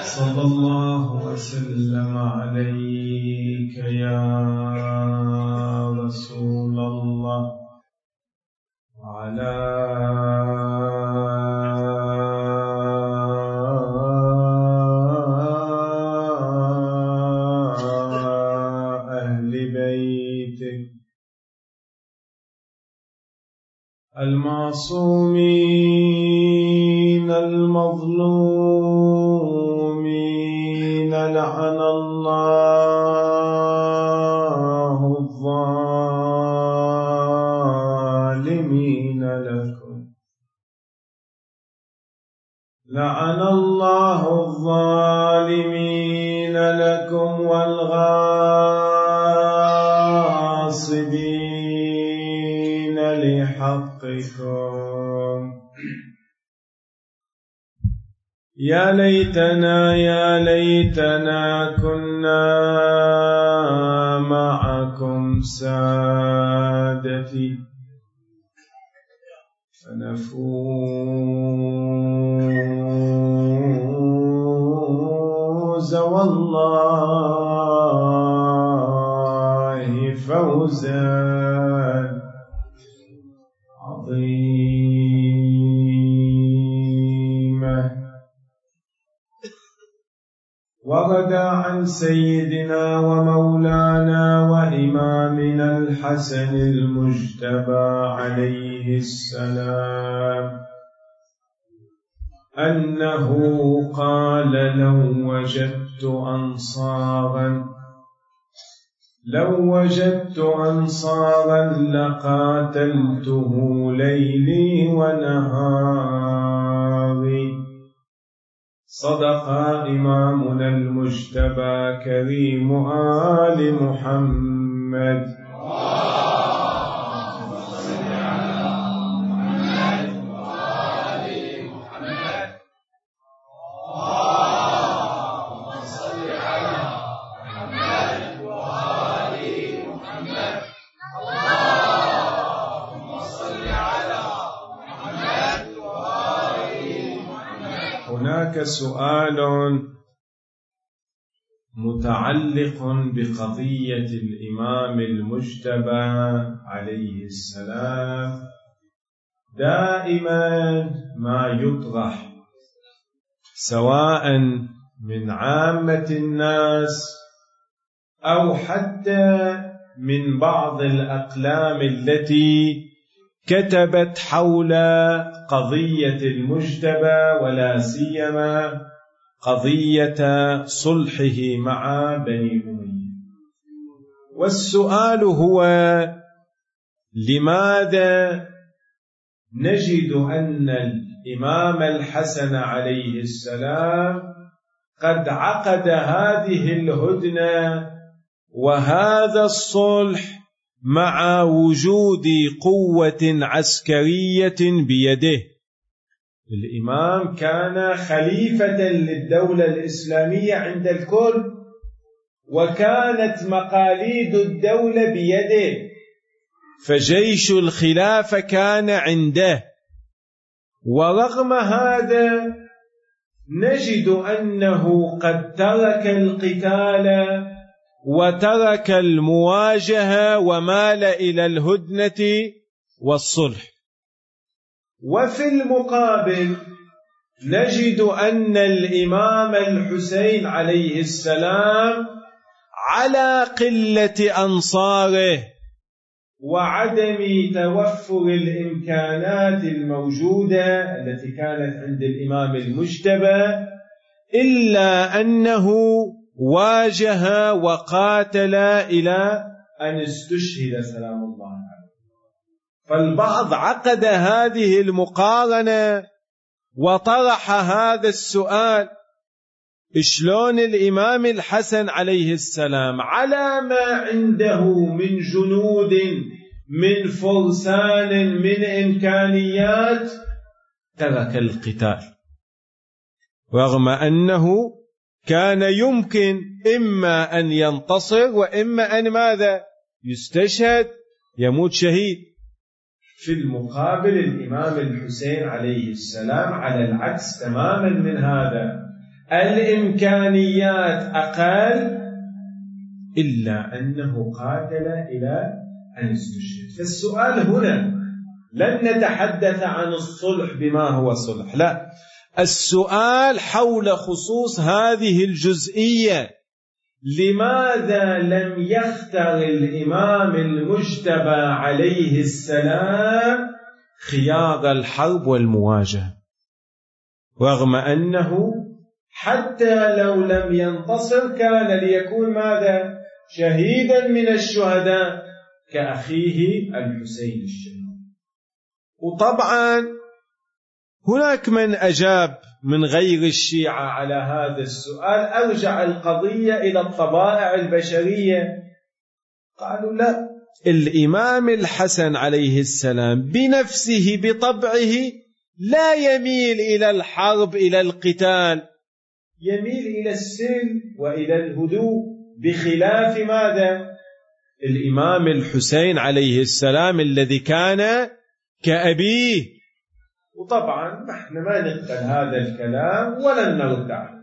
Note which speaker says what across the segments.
Speaker 1: صلى الله وسلم عليك يا رسول الله وعلى أهل بيتك المعصومين المظلومين. لعن الله الظالمين لكم، لعن الله الظالمين لكم والغاصبين لحقكم. يا ليتنا كنا معكم سادتي فنفوز والله فوزا عظيما. ورد عن سيدنا ومولانا وإمامنا الحسن المجتبى عليه السلام أنه قال: لو وجدت أنصارا لقاتلته ليلي ونهاري. صدق إمامنا المجتبى كريم آل محمد. هناك سؤال متعلق بقضية الإمام المجتبى عليه السلام دائما ما يطرح، سواء من عامة الناس أو حتى من بعض الأقلام التي كتبت حول قضية المجتبى، ولا سيما قضية صلحه مع بني أمية. والسؤال هو: لماذا نجد أن الإمام الحسن عليه السلام قد عقد هذه الهدنة وهذا الصلح مع وجود قوة عسكرية بيده؟ الإمام كان خليفة للدولة الإسلامية عند الكل، وكانت مقاليد الدولة بيده، فجيش الخلافة كان عنده. ورغم هذا نجد أنه قد ترك القتال وترك المواجهة ومال إلى الهدنة والصلح. وفي المقابل نجد أن الإمام الحسين عليه السلام على قلة أنصاره وعدم توفر الإمكانات الموجودة التي كانت عند الإمام المجتبى، إلا أنه واجه وقاتل إلى أن استشهد سلام الله عليه. فالبعض عقد هذه المقارنة وطرح هذا السؤال: شلون الإمام الحسن عليه السلام على ما عنده من جنود، من فرسان، من إمكانيات، ترك القتال، رغم أنه كان يمكن إما أن ينتصر وإما أن ماذا؟ يستشهد، يموت شهيد. في المقابل الإمام الحسين عليه السلام على العكس تماما من هذا، الإمكانيات أقل، إلا أنه قاتل إلى أن استشهد. فالسؤال هنا لن نتحدث عن الصلح بما هو صلح، لا، السؤال حول خصوص هذه الجزئية. لماذا لم يختر الإمام المجتبى عليه السلام خيار الحرب والمواجهة، رغم أنه حتى لو لم ينتصر كان ليكون ماذا؟ شهيدا من الشهداء كأخيه الحسين الشهيد. وطبعا هناك من أجاب من غير الشيعة على هذا السؤال، أرجع القضية إلى الطبائع البشرية. قالوا لا، الإمام الحسن عليه السلام بنفسه بطبعه لا يميل إلى الحرب إلى القتال، يميل إلى السلم وإلى الهدوء، بخلاف ماذا؟ الإمام الحسين عليه السلام الذي كان كأبيه. وطبعا نحن ما نقبل هذا الكلام ولن نرد عنه.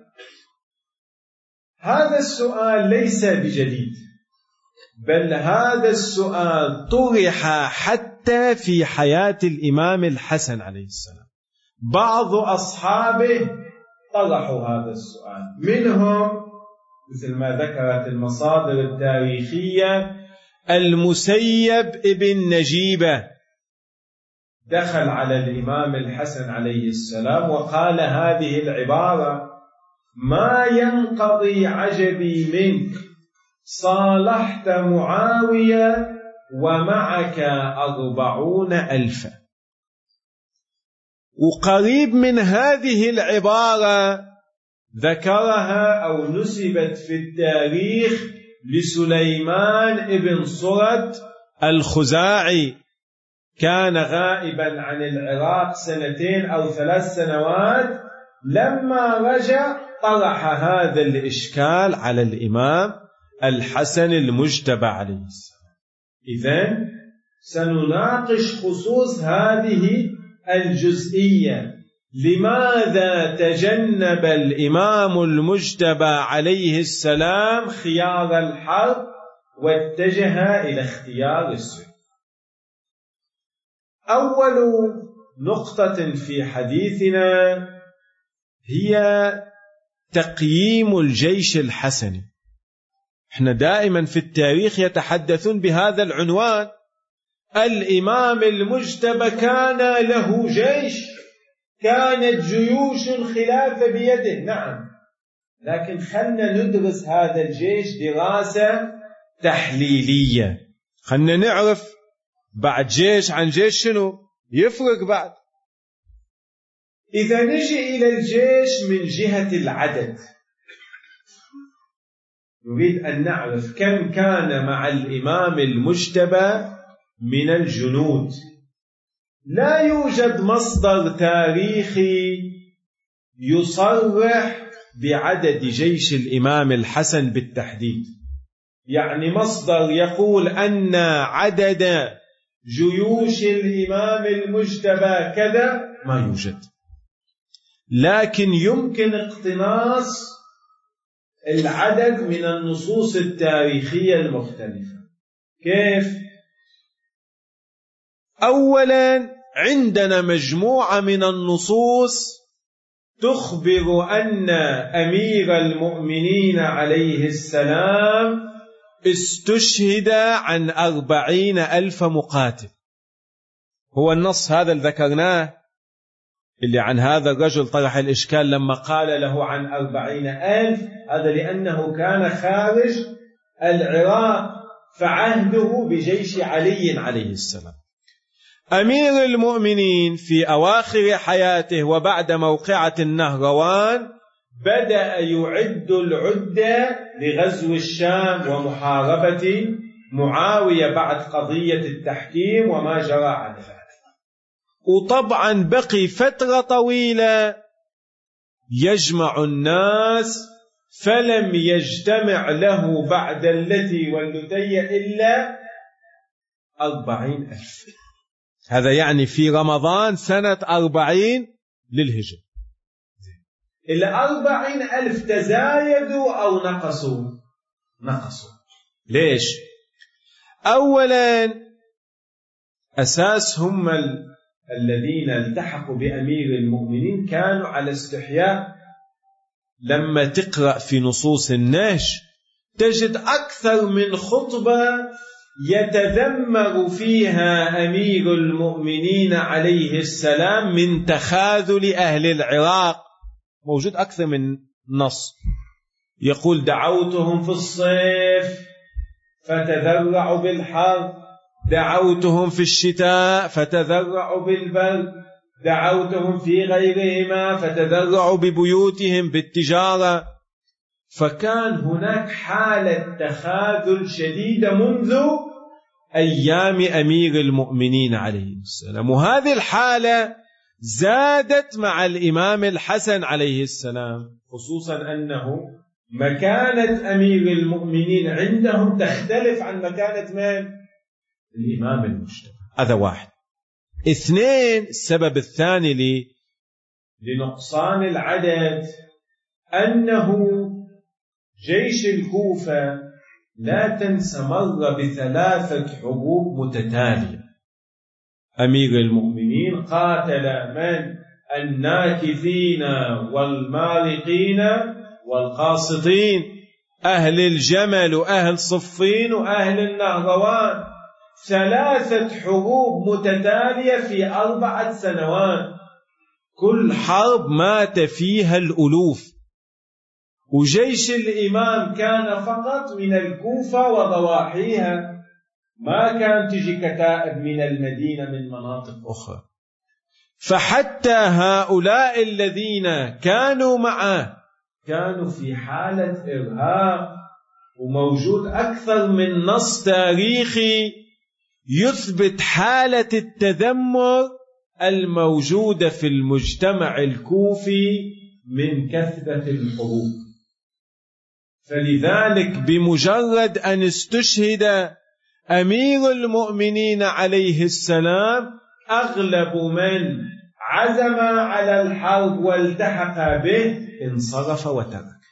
Speaker 1: هذا السؤال ليس بجديد، بل هذا السؤال طرح حتى في حياة الإمام الحسن عليه السلام. بعض أصحابه طرحوا هذا السؤال، منهم مثل ما ذكرت المصادر التاريخية المسيب ابن نجيبة، دخل على الإمام الحسن عليه السلام وقال هذه العبارة: ما ينقضي عجبي منك، صالحت معاوية ومعك 40,000. وقريب من هذه العبارة ذكرها أو نسبت في التاريخ لسليمان ابن صرد الخزاعي، كان غائبا عن العراق 2 أو 3 سنوات، لما رجع طرح هذا الإشكال على الإمام الحسن المجتبى عليه السلام. إذن سنناقش خصوص هذه الجزئية، لماذا تجنب الإمام المجتبى عليه السلام خيار الحرب واتجه إلى اختيار السلم؟ أول نقطة في حديثنا هي تقييم الجيش الحسني. احنا دائما في التاريخ يتحدثون بهذا العنوان: الإمام المجتبى كان له جيش، كانت جيوش الخلافة بيده. نعم، لكن خلنا ندرس هذا الجيش دراسة تحليلية، خلنا نعرف بعد جيش عن جيش شنو يفرق بعد. إذا نجي إلى الجيش من جهة العدد، نريد أن نعرف كم كان مع الإمام المجتبى من الجنود. لا يوجد مصدر تاريخي يصرح بعدد جيش الإمام الحسن بالتحديد، يعني مصدر يقول أن عدد جيوش الإمام المجتبى كذا، ما يوجد. لكن يمكن اقتناص العدد من النصوص التاريخية المختلفة. كيف؟ أولا، عندنا مجموعة من النصوص تخبر أن أمير المؤمنين عليه السلام استشهد عن 40,000 مقاتل. هو النص هذا اللي ذكرناه اللي عن هذا الرجل طرح الإشكال لما قال له عن 40,000، هذا لأنه كان خارج العراق فعهده بجيش علي عليه السلام. أمير المؤمنين في أواخر حياته وبعد موقعة النهروان بدأ يعد العدة لغزو الشام ومحاربة معاوية بعد قضية التحكيم وما جرى على ذلك. وطبعا بقي فترة طويلة يجمع الناس، فلم يجتمع له بعد التي واللتي إلا 40,000. هذا يعني في رمضان سنة 40 للهجرة. 40,000 تزايدوا أو نقصوا؟ ليش؟ أولا أساس هم الذين التحقوا بأمير المؤمنين كانوا على استحياء. لما تقرأ في نصوص النهج تجد أكثر من خطبة يتذمر فيها أمير المؤمنين عليه السلام من تخاذل أهل العراق. موجود أكثر من نص يقول: دعوتهم في الصيف فتذرعوا بالحر، دعوتهم في الشتاء فتذرعوا بالبرد، دعوتهم في غيرهما فتذرعوا ببيوتهم بالتجارة. فكان هناك حالة تخاذل شديدة منذ أيام أمير المؤمنين عليه السلام، وهذه الحالة زادت مع الإمام الحسن عليه السلام، خصوصا أنه مكانة أمير المؤمنين عندهم تختلف عن مكانة من؟ الإمام المجتمع. هذا واحد. 2، السبب الثاني لنقصان العدد أنه جيش الكوفة لا تنسى مر ب3 حروب متتالية. أمير المؤمنين قاتل من؟ الناكثين والمارقين والقاسطين، أهل الجمل وأهل صفين وأهل النهروان. 3 حروب متتالية في 4 سنوات، كل حرب مات فيها الألوف. وجيش الإمام كان فقط من الكوفة وضواحيها، ما كان تجي كتائب من المدينة من مناطق أخرى. فحتى هؤلاء الذين كانوا معه كانوا في حالة إرهاق. وموجود أكثر من نص تاريخي يثبت حالة التذمر الموجودة في المجتمع الكوفي من كثرة الحروب. فلذلك بمجرد أن استشهد أمير المؤمنين عليه السلام أغلب من عزم على الحرب والتحق به انصرف وترك.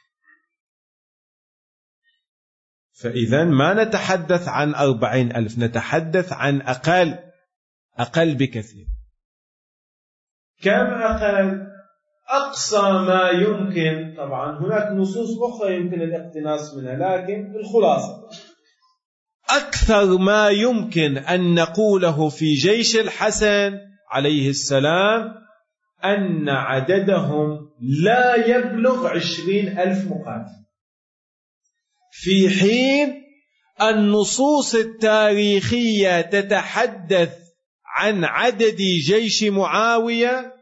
Speaker 1: فإذا ما نتحدث عن 40,000، نتحدث عن أقل بكثير. كم أقل؟ أقصى ما يمكن. طبعا هناك نصوص أخرى يمكن الاقتناص منها، لكن الخلاصة أكثر ما يمكن أن نقوله في جيش الحسن عليه السلام أن عددهم لا يبلغ 20,000 مقاتل، في حين النصوص التاريخية تتحدث عن عدد جيش معاوية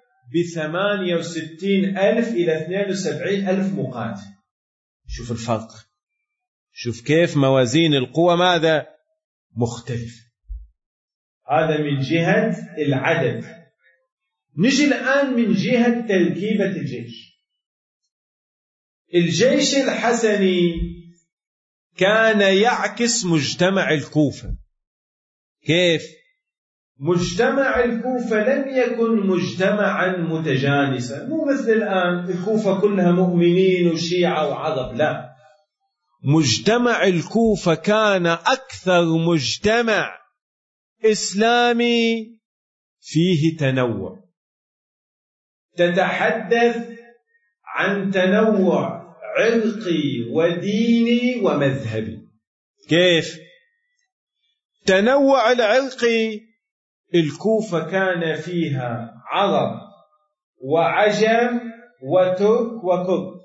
Speaker 1: 68,000 إلى 72,000 مقاتل. شوف الفرق، شوف كيف موازين القوى ماذا مختلف. هذا من جهة العدد. نجي الآن من جهة تركيبة الجيش. الجيش الحسني كان يعكس مجتمع الكوفة. كيف؟ مجتمع الكوفة لم يكن مجتمعا متجانسا، مو مثل الآن الكوفة كلها مؤمنين وشيعة وعرب، لا. مجتمع الكوفة كان أكثر مجتمع إسلامي فيه تنوع. تتحدث عن تنوع عرقي وديني ومذهبي. كيف؟ تنوع العرقي، الكوفة كان فيها عرب وعجم وترك وكرد،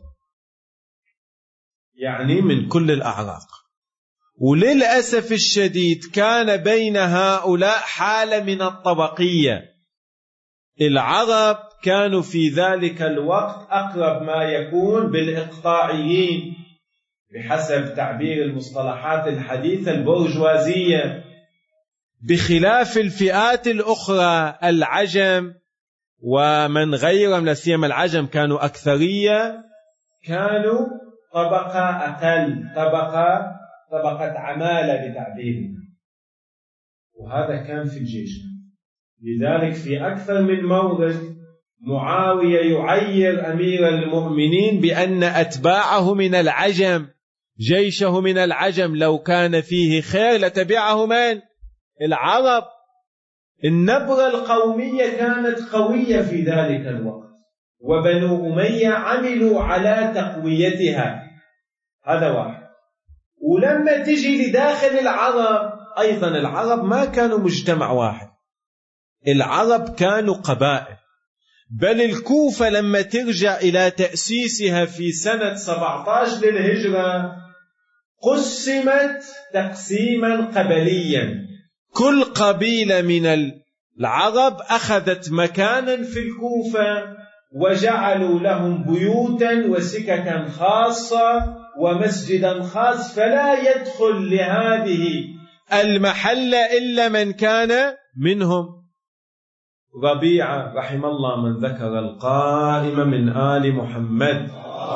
Speaker 1: يعني من كل الأعراق. وللأسف الشديد كان بين هؤلاء حالة من الطبقية. العرب كانوا في ذلك الوقت أقرب ما يكون بالإقطاعيين، بحسب تعبير المصطلحات الحديثة البورجوازية، بخلاف الفئات الأخرى العجم ومن غيرهم، لا سيما العجم كانوا أكثرية، كانوا طبقة أقل، طبقة عمالة بتعبيرنا. وهذا كان في الجيش. لذلك في أكثر من مورد معاوية يعير أمير المؤمنين بأن أتباعه من العجم، جيشه من العجم، لو كان فيه خير لتبعه من؟ العرب. النبرة القومية كانت قوية في ذلك الوقت، وبنو أمية عملوا على تقويتها. هذا واحد. ولما تجي لداخل العرب أيضا، العرب ما كانوا مجتمع واحد، العرب كانوا قبائل. بل الكوفة لما ترجع إلى تأسيسها في سنة 17 للهجرة قسمت تقسيما قبليا، كل قبيلة من العرب أخذت مكانا في الكوفة وجعلوا لهم بيوتا وسككا خاصة ومسجدا خاص، فلا يدخل لهذه المحلة إلا من كان منهم. ربيعة رحم الله من ذكر القائمة من آل محمد.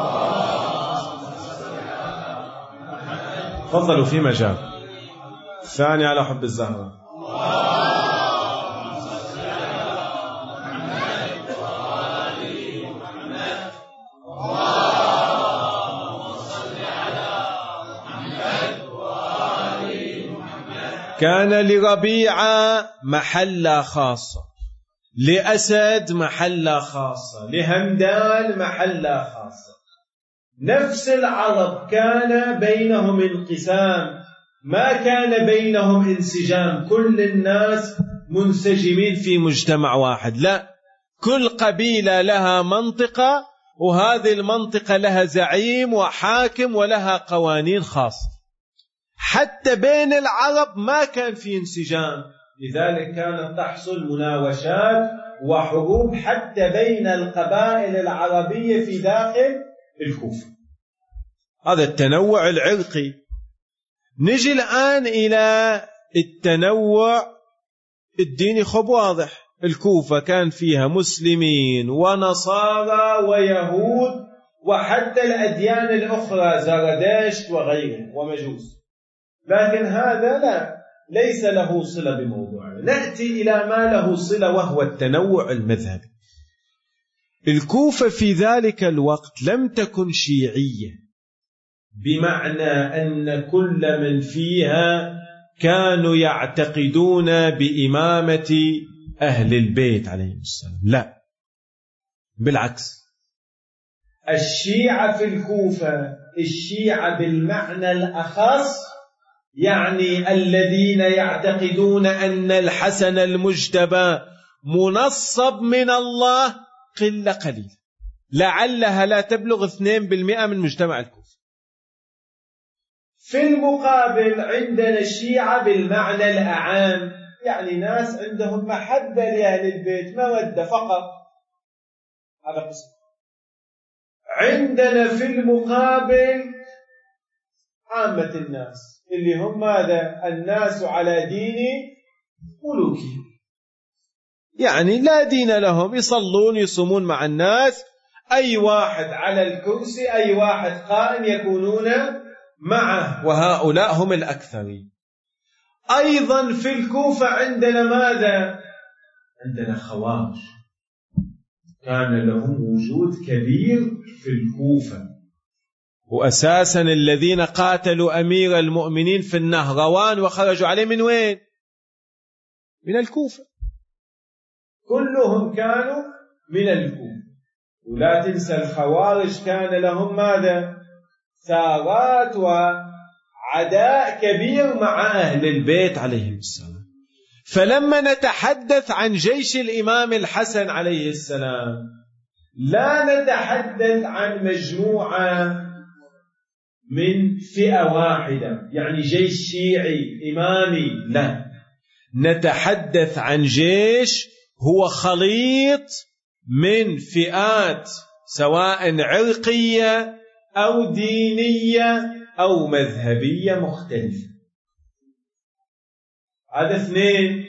Speaker 1: تفضلوا في مجال ثاني على حب الزهرة. كان لربيعة محلة خاصة، لأسد محلة خاصة، لهمدان محلة خاصة. نفس العرب كان بينهم انقسام، ما كان بينهم انسجام، كل الناس منسجمين في مجتمع واحد، لا، كل قبيلة لها منطقة، وهذه المنطقة لها زعيم وحاكم ولها قوانين خاصة. حتى بين العرب ما كان في انسجام، لذلك كانت تحصل مناوشات وحروب حتى بين القبائل العربية في داخل الكوفة. هذا التنوع العرقي. نجي الآن إلى التنوع الديني. خب واضح، الكوفة كان فيها مسلمين ونصارى ويهود وحتى الأديان الأخرى زرادشت وغيره ومجوس، لكن هذا لا، ليس له صلة بموضوعنا. نأتي إلى ما له صلة وهو التنوع المذهبي. الكوفة في ذلك الوقت لم تكن شيعية، بمعنى أن كل من فيها كانوا يعتقدون بإمامة أهل البيت عليهم السلام، لا، بالعكس. الشيعة في الكوفة، الشيعة بالمعنى الأخص، يعني الذين يعتقدون أن الحسن المجتبى منصب من الله، قلة قليلة، لعلها لا تبلغ 2% من مجتمع الكوفة. في المقابل عندنا الشيعة بالمعنى الأعام، يعني ناس عندهم محبة لأهل البيت، مودة فقط، هذا قسم. عندنا في المقابل عامة الناس اللي هم ماذا؟ الناس على دين ملوكهم، يعني لا دين لهم، يصلون يصومون مع الناس، أي واحد على الكرسي، أي واحد قائم يكونون معه، وهؤلاء هم الأكثرين. أيضا في الكوفة عندنا ماذا؟ عندنا خوارج، كان لهم وجود كبير في الكوفة، وأساسا الذين قاتلوا أمير المؤمنين في النهروان وخرجوا عليه من وين؟ من الكوفة، كلهم كانوا من الكوفة. ولا تنسى الخوارج كان لهم ماذا؟ ثارات وعداء كبير مع أهل البيت عليهم السلام. فلما نتحدث عن جيش الإمام الحسن عليه السلام لا نتحدث عن مجموعة من فئة واحدة، يعني جيش شيعي إمامي، لا، نتحدث عن جيش هو خليط من فئات سواء عرقية أو دينية أو مذهبية مختلفة. هذا اثنين.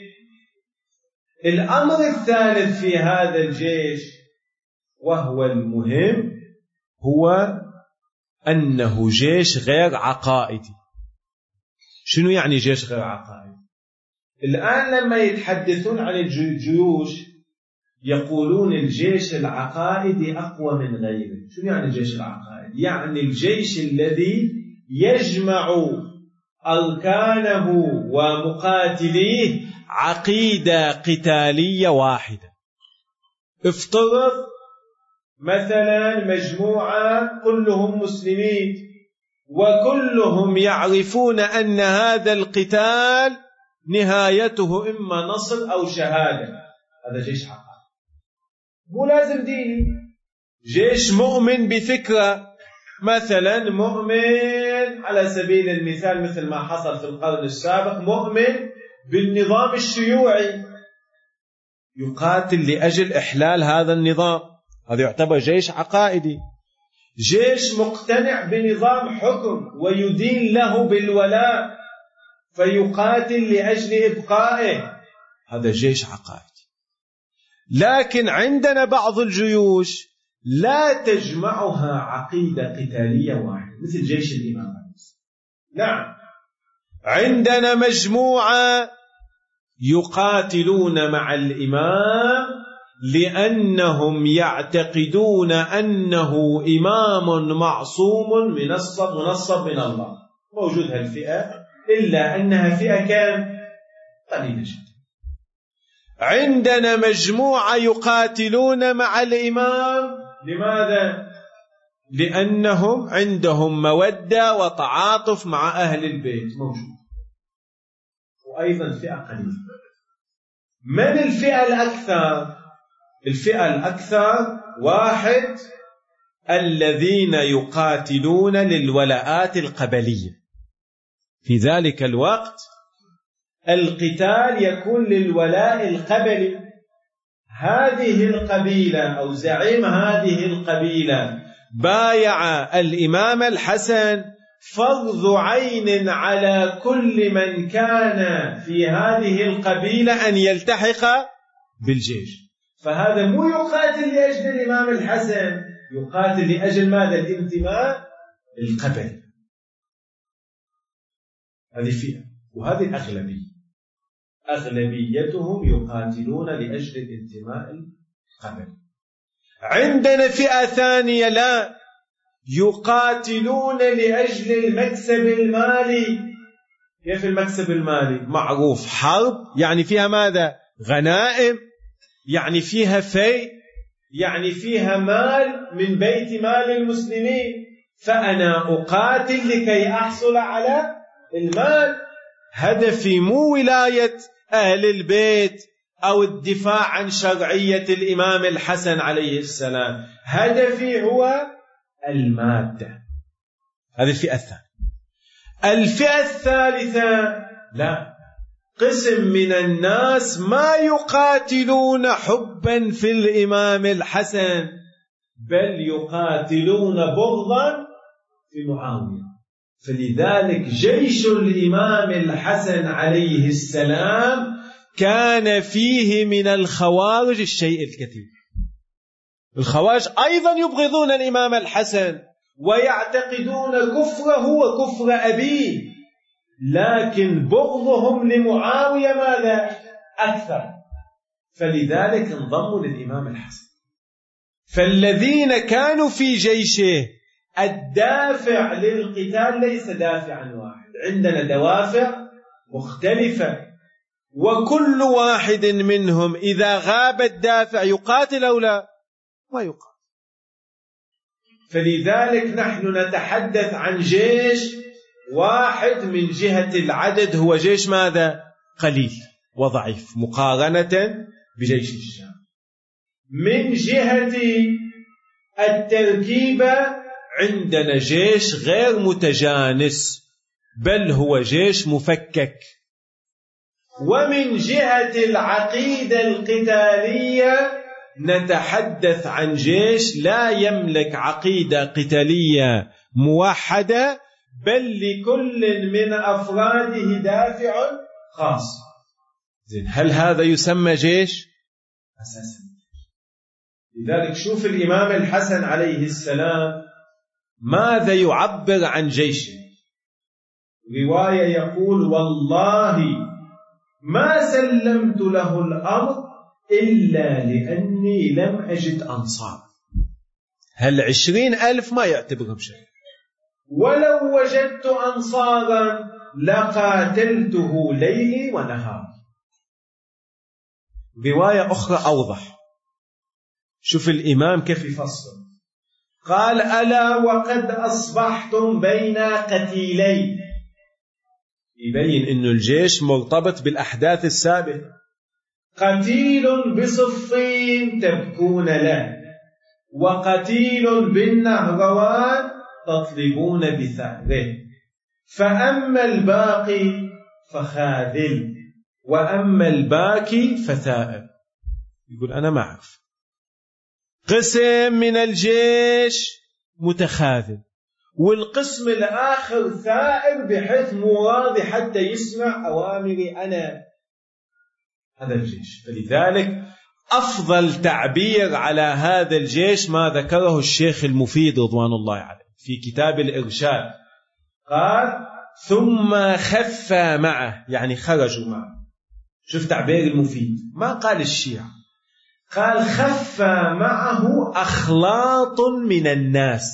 Speaker 1: الأمر الثالث في هذا الجيش وهو المهم هو أنه جيش غير عقائدي. شنو يعني جيش غير عقائدي؟ الآن لما يتحدثون عن الجيوش يقولون الجيش العقائدي أقوى من غيره. شو يعني الجيش العقائدي؟ يعني الجيش الذي يجمع أركانه ومقاتليه عقيدة قتالية واحدة. افترض مثلا مجموعة كلهم مسلمين وكلهم يعرفون أن هذا القتال نهايته إما نصر أو شهادة، هذا جيش عقائدي مو لازم ديني. جيش مؤمن بفكرة، مثلا مؤمن على سبيل المثال مثل ما حصل في القرن السابق، مؤمن بالنظام الشيوعي يقاتل لأجل إحلال هذا النظام، هذا يعتبر جيش عقائدي. جيش مقتنع بنظام حكم ويدين له بالولاء فيقاتل لأجل إبقائه، هذا جيش عقائدي. لكن عندنا بعض الجيوش لا تجمعها عقيدة قتالية واحدة مثل جيش الإمام. نعم، عندنا مجموعة يقاتلون مع الإمام لأنهم يعتقدون أنه إمام معصوم منصب من الله. موجود هالفئة، إلا أنها فئة كام؟ قليلة جدا. عندنا مجموعة يقاتلون مع الإمام، لماذا؟ لأنهم عندهم مودة وتعاطف مع أهل البيت، موجود. وأيضا فئة قليلة. من الفئة الأكثر؟ الفئة الأكثر واحد الذين يقاتلون للولاءات القبلية. في ذلك الوقت القتال يكون للولاء القبلي. هذه القبيلة أو زعيم هذه القبيلة بايع الإمام الحسن، فرض عين على كل من كان في هذه القبيلة أن يلتحق بالجيش. فهذا مو يقاتل لأجل الإمام الحسن، يقاتل لأجل ماذا؟ الانتماء القبلي. هذه فئة، وهذه أغلبية، أغلبيتهم يقاتلون لأجل الانتماء القبلي. عندنا فئة ثانية لا، يقاتلون لأجل المكسب المالي. كيف المكسب المالي؟ معروف، حرب يعني فيها ماذا؟ غنائم، يعني فيها فيء، يعني فيها مال من بيت مال المسلمين، فأنا أقاتل لكي أحصل على المال. هدفي مو ولاية أهل البيت أو الدفاع عن شرعية الإمام الحسن عليه السلام، هدفي هو المادة. هذه الفئة الثانية. الفئة الثالثة لا، قسم من الناس ما يقاتلون حبا في الإمام الحسن، بل يقاتلون بغضا في معاوية. فلذلك جيش الإمام الحسن عليه السلام كان فيه من الخوارج الشيء الكثير. الخوارج أيضا يبغضون الإمام الحسن ويعتقدون كفره وكفر أبيه، لكن بغضهم لمعاوية ماذا؟ أكثر. فلذلك انضموا للإمام الحسن. فالذين كانوا في جيشه الدافع للقتال ليس دافعا واحد، عندنا دوافع مختلفة، وكل واحد منهم إذا غاب الدافع يقاتل أو لا؟ ما يقاتل. فلذلك نحن نتحدث عن جيش واحد من جهة العدد، هو جيش ماذا؟ قليل وضعيف مقارنة بجيش الشام. من جهة التركيبة عندنا جيش غير متجانس، بل هو جيش مفكك. ومن جهة العقيدة القتالية نتحدث عن جيش لا يملك عقيدة قتالية موحدة، بل لكل من أفراده دافع خاص. هل هذا يسمى جيش؟ أساسا. لذلك شوف الإمام الحسن عليه السلام ماذا يعبر عن جيشه. رواية يقول: والله ما سلمت له الأمر إلا لأني لم أجد أنصار. 20,000 ما يعتبرهم شيء. ولو وجدت أنصارا لقاتلته ليلي ونهاري. رواية أخرى أوضح. شوف الإمام كيف يفصل. قال: ألا وقد أصبحتم بين قتيلين. يبين إنه الجيش مرتبط بالأحداث السابقة. قتيل بصفين تبكون له، وقتيل بالنهروان تطلبون بثأره، فأما الباقي فخاذل، وأما الباكي فثائر. يقول أنا ما أعرف. قسم من الجيش متخاذل، والقسم الآخر ثائر بحيث مو راضي حتى يسمع أوامري أنا. هذا الجيش. فلذلك أفضل تعبير على هذا الجيش ما ذكره الشيخ المفيد رضوان الله عليه في كتاب الإرشاد. قال: ثم خف معه، يعني خرجوا معه. شوف تعبير المفيد، ما قال الشيعة، قال خف معه أخلاط من الناس.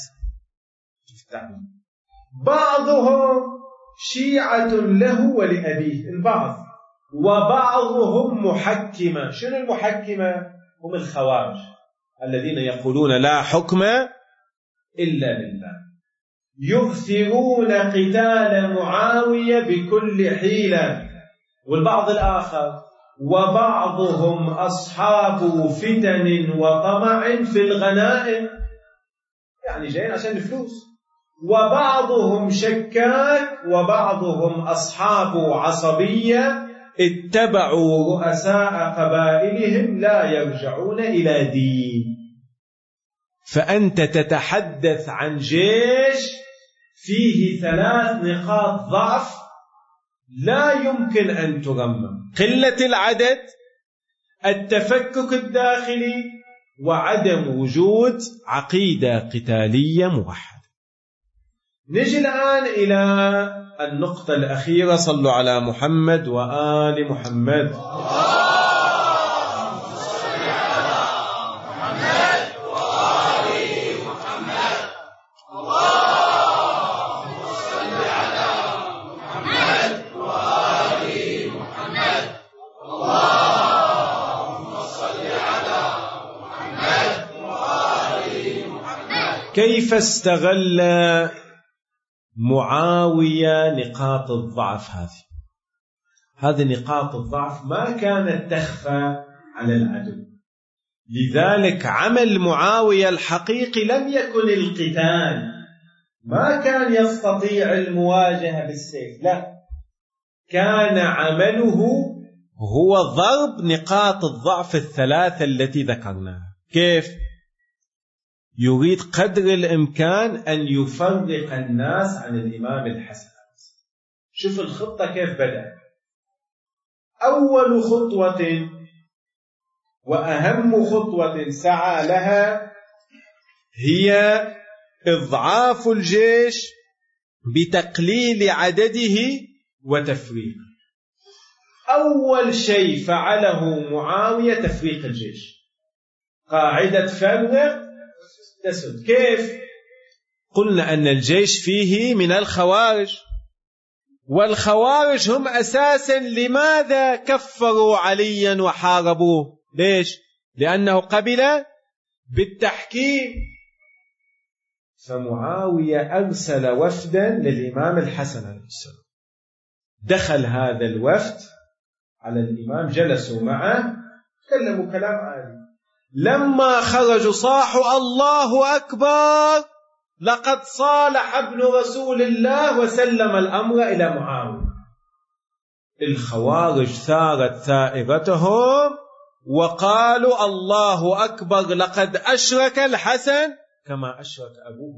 Speaker 1: بعضهم شيعة له ولأبيه البعض، وبعضهم محكمة. شنو المحكمة؟ هم الخوارج الذين يقولون لا حكم إلا لله، يؤثرون قتال معاوية بكل حيلة. والبعض الآخر: وبعضهم أصحاب فتن وطمع في الغنائم، يعني جايين عشان الفلوس. وبعضهم شكاك، وبعضهم أصحاب عصبية اتبعوا رؤساء قبائلهم لا يرجعون إلى دين. فأنت تتحدث عن جيش فيه 3 نقاط ضعف لا يمكن أن ترمم: قلة العدد، التفكك الداخلي، وعدم وجود عقيدة قتالية موحدة. نجي الآن إلى النقطة الأخيرة. صلوا على محمد وآل محمد. كيف استغل معاوية نقاط الضعف هذه نقاط الضعف ما كانت تخفى على العدو. لذلك عمل معاوية الحقيقي لم يكن القتال، ما كان يستطيع المواجهة بالسيف، لا، كان عمله هو ضرب نقاط الضعف 3 التي ذكرناها. كيف؟ يريد قدر الإمكان أن يفرق الناس عن الإمام الحسن. شوف الخطة كيف بدأ. أول خطوة وأهم خطوة سعى لها هي إضعاف الجيش بتقليل عدده وتفريقه. أول شيء فعله معاوية تفريق الجيش. قاعدة فرق تسد. كيف؟ قلنا أن الجيش فيه من الخوارج، والخوارج هم أساسا لماذا كفروا عليا وحاربوه؟ ليش؟ لأنه قبل بالتحكيم. فمعاوية أرسل وفدا للإمام الحسن عليه السلام. دخل هذا الوفد على الإمام، جلسوا معه، تكلموا كلام عالي. لما خرجوا صاحوا الله أكبر، لقد صالح ابن رسول الله وسلم الأمر إلى معاوية. الخوارج ثارت ثائرتهم وقالوا الله أكبر، لقد أشرك الحسن كما أشرك أبوه.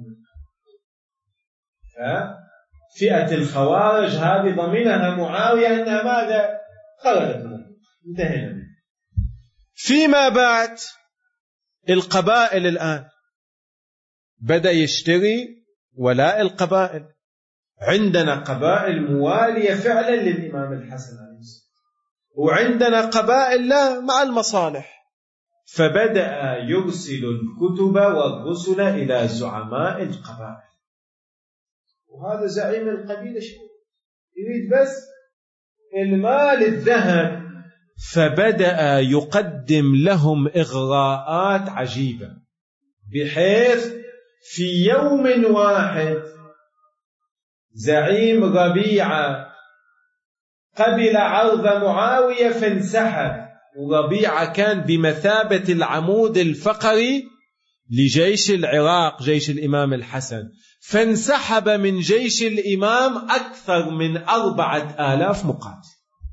Speaker 1: فئة الخوارج هذه ضمنها معاوية أنها ماذا؟ خرجت منه، انتهينا. فيما بعد القبائل الآن بدأ يشتري ولاء القبائل. عندنا قبائل موالية فعلا للإمام الحسن عليه السلام، وعندنا قبائل لا مع المصالح. فبدأ يرسل الكتب والرسل إلى زعماء القبائل، وهذا زعيم القبيلة يريد بس المال الذهب، فبدأ يقدم لهم إغراءات عجيبة، بحيث في يوم واحد زعيم ربيعة قبل عرض معاوية فانسحب، وربيعة كان بمثابة العمود الفقري لجيش العراق، جيش الإمام الحسن، فانسحب من جيش الإمام أكثر من 4000 مقاتل.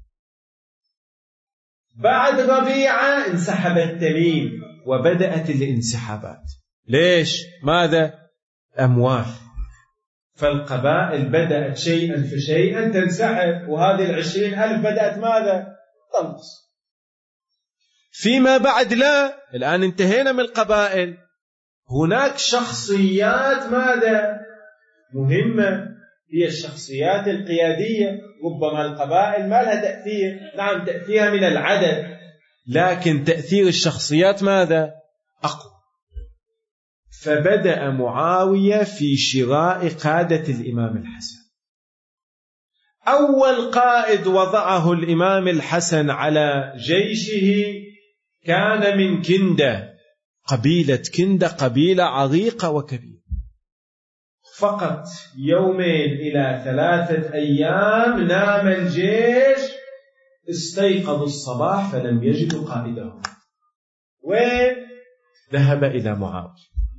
Speaker 1: بعد ربيعة انسحب التميم، وبدأت الانسحابات. ليش؟ ماذا؟ أموال. فالقبائل بدأت شيئا فشيئا تنسحب، وهذه 20,000 بدأت ماذا؟ تنقص. فيما بعد لا، الآن انتهينا من القبائل، هناك شخصيات ماذا؟ مهمة، هي الشخصيات القيادية. ربما القبائل ما لها تأثير، نعم تأثيرها من العدد، لكن تأثير الشخصيات ماذا؟ أقوى. فبدأ معاوية في شراء قادة الإمام الحسن. أول قائد وضعه الإمام الحسن على جيشه كان من كندة، قبيلة كندة قبيلة عريقة وكبيرة. فقط 2 إلى 3 أيام نام الجيش، استيقظوا الصباح فلم يجدوا قائدهم. وين؟ ذهب إلى معاوية.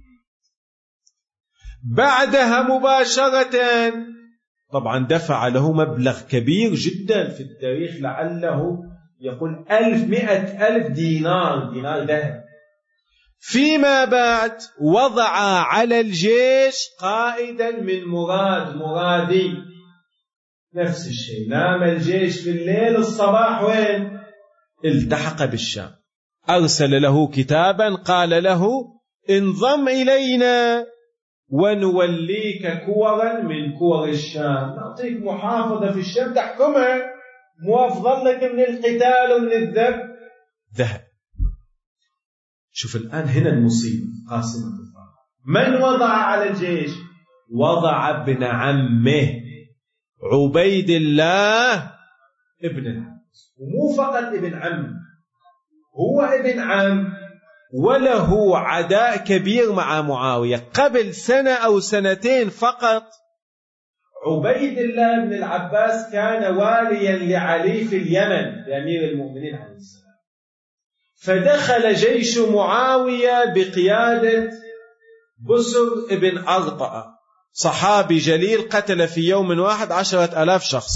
Speaker 1: بعدها مباشرة طبعا دفع له مبلغ كبير جدا، في التاريخ لعله يقول 100,000 دينار ذهب. فيما بعد وضع على الجيش قائدا من مرادي، نفس الشيء، نام الجيش في الليل، الصباح وين؟ التحق بالشام. أرسل له كتابا قال له انضم إلينا ونوليك كورا من كور الشام، نعطيك محافظة في الشام تحكمها، موافظا لك من القتال ومن الذب. ذهب. شوف الآن هنا المصيبة قاسمة الظهر. من وضع على الجيش؟ وضع ابن عمه عبيد الله ابن العباس. ومو فقط ابن عم، هو ابن عم وله عداء كبير مع معاوية. قبل 1 أو 2 فقط عبيد الله بن العباس كان واليا لعلي في اليمن لأمير المؤمنين عليه السلام، فدخل جيش معاوية بقيادة بسر ابن أرطأ، صحابي جليل قتل في يوم واحد 10,000 شخص.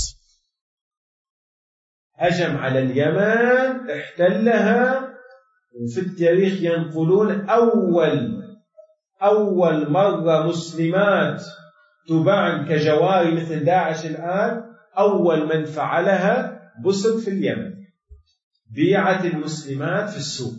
Speaker 1: هجم على اليمن، احتلها، وفي التاريخ ينقلون أول مرة مسلمات تباع كجواري مثل داعش الآن، أول من فعلها بسر في اليمن، بيعت المسلمات في السوق.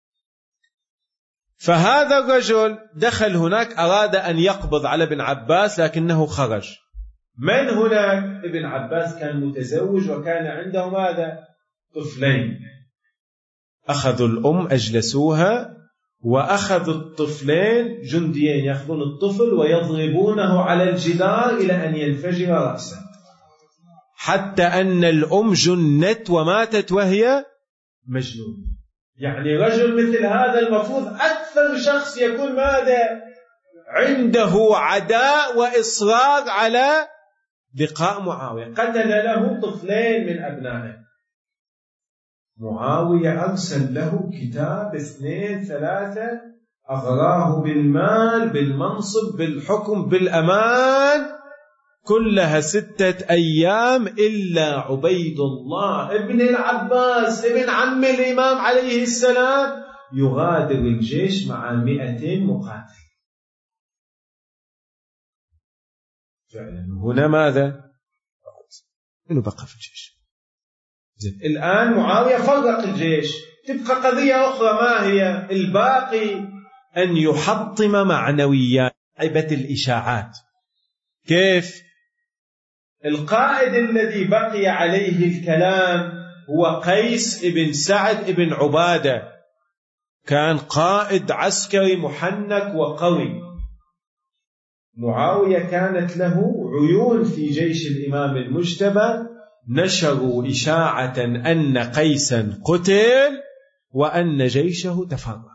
Speaker 1: فهذا الرجل دخل هناك، أراد أن يقبض على ابن عباس لكنه خرج. من هناك؟ ابن عباس كان متزوج وكان عنده ماذا؟ طفلين. أخذوا الأم أجلسوها، وأخذوا الطفلين جنديين يأخذون الطفل ويضربونه على الجدار إلى أن ينفجر رأسه، حتى أن الأم جنت وماتت وهي مجنون. يعني رجل مثل هذا المفروض أكثر شخص يكون ماذا؟ عنده عداء وإصرار على لقاء معاوية. قتل له طفلين من أبنائه. معاوية أرسل له كتاب 2 3 أغراه بالمال، بالمنصب، بالحكم، بالأمان، كلها 6 أيام، إلا عبيد الله ابن العباس ابن عم الإمام عليه السلام يغادر الجيش مع 200 مقاتل. فعلا هنا ماذا؟ إنه بقى في الجيش. الآن معاوية فرق الجيش، تبقى قضية أخرى، ما هي؟ الباقي أن يحطم معنويات عبة الإشاعات. كيف؟ القائد الذي بقي عليه الكلام هو قيس بن سعد بن عبادة، كان قائد عسكري محنك وقوي. معاوية كانت له عيون في جيش الإمام المجتبى، نشروا إشاعة أن قيسا قتل وأن جيشه تفرق.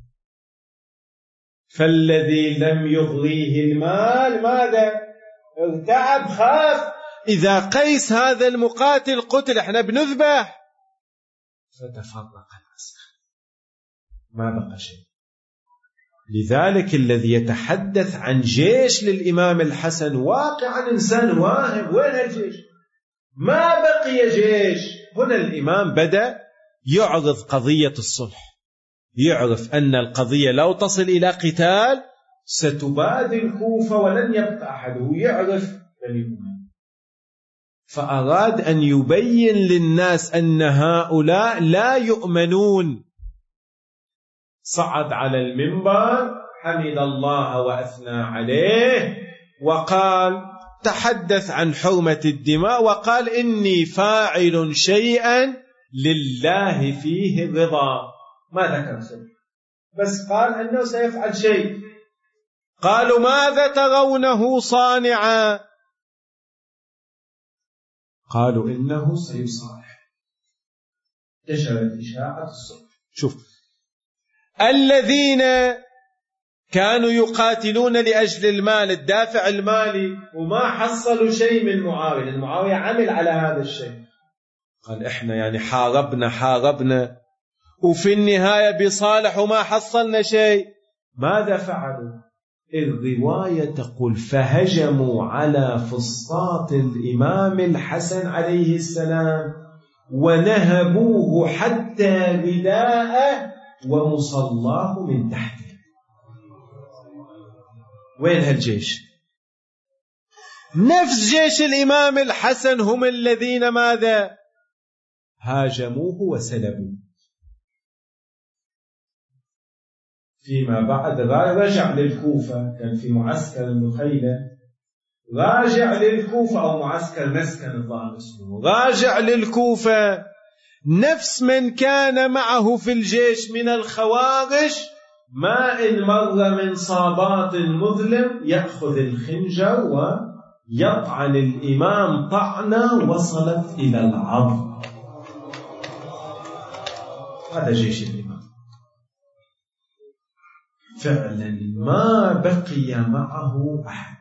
Speaker 1: فالذي لم يغريه المال ماذا؟ ارتعب، خاف إذا قيس هذا المقاتل قتل احنا بنذبح، فتفرق العسكر ما بقى شيء. لذلك الذي يتحدث عن جيش للإمام الحسن واقعا إنسان واهم. وين الجيش؟ ما بقي جيش. هنا الإمام بدأ يعرض قضية الصلح، يعرف أن القضية لو تصل إلى قتال ستباد الكوفة ولن يبقى أحد، يعرف بني أمية. فأراد أن يبين للناس أن هؤلاء لا يؤمنون. صعد على المنبر، حمد الله وأثنى عليه، وقال تحدث عن حرمة الدماء، وقال إني فاعل شيئا لله فيه رضا. ما ذكر شيء، بس قال أنه سيفعل شيء. قالوا ماذا ترونه صانعا؟ قالوا إنه سيصالح. انتشرت إشاعة الصلح. شوف، الذين كانوا يقاتلون لأجل المال، الدافع المالي، وما حصلوا شيء من معاوية. معاوية عمل على هذا الشيء، قال إحنا يعني حاربنا وفي النهاية بصالح وما حصلنا شيء. ماذا فعلوا؟ الرواية تقول فهجموا على فسطاط الإمام الحسن عليه السلام ونهبوه حتى رداءه ومصلاه من تحته. وين هالجيش؟ نفس جيش الإمام الحسن هم الذين ماذا؟ هاجموه وسلبوه. فيما بعد رجع للكوفة، كان في معسكر النخيلة، راجع للكوفة أو معسكر مسكن الظاهر اسمه، راجع للكوفة. نفس من كان معه في الجيش من الخوارج، ما إن مر من صابات مظلم يأخذ الخنجر ويطعن الإمام طعنة وصلت إلى العظم. هذا جيش الإمام فعلا ما بقي معه أحد.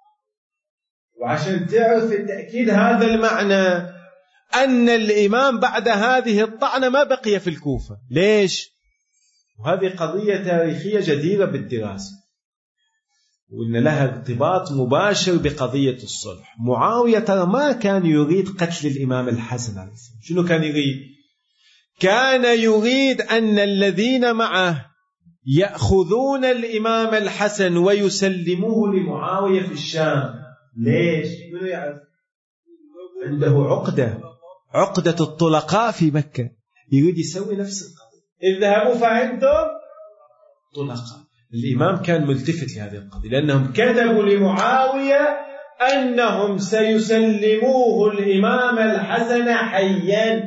Speaker 1: وعشان تعرف التأكيد هذا المعنى، أن الإمام بعد هذه الطعنة ما بقي في الكوفة. ليش؟ وهذه قضية تاريخية جديرة بالدراسة، وإن لها ارتباط مباشر بقضية الصلح. معاوية ترى ما كان يريد قتل الإمام الحسن عليه السلام. شنو كان يريد؟ كان يريد أن الذين معه يأخذون الإمام الحسن ويسلموه لمعاوية في الشام. ليش؟ منو يعرف؟ عنده عقدة الطلقاء في مكة، يريد يسوي نفس القضية. اذهبوا فأنتم طلقاء. الإمام كان ملتفت لهذه القضية، لأنهم كتبوا لمعاوية أنهم سيسلموه الإمام الحسن حيا.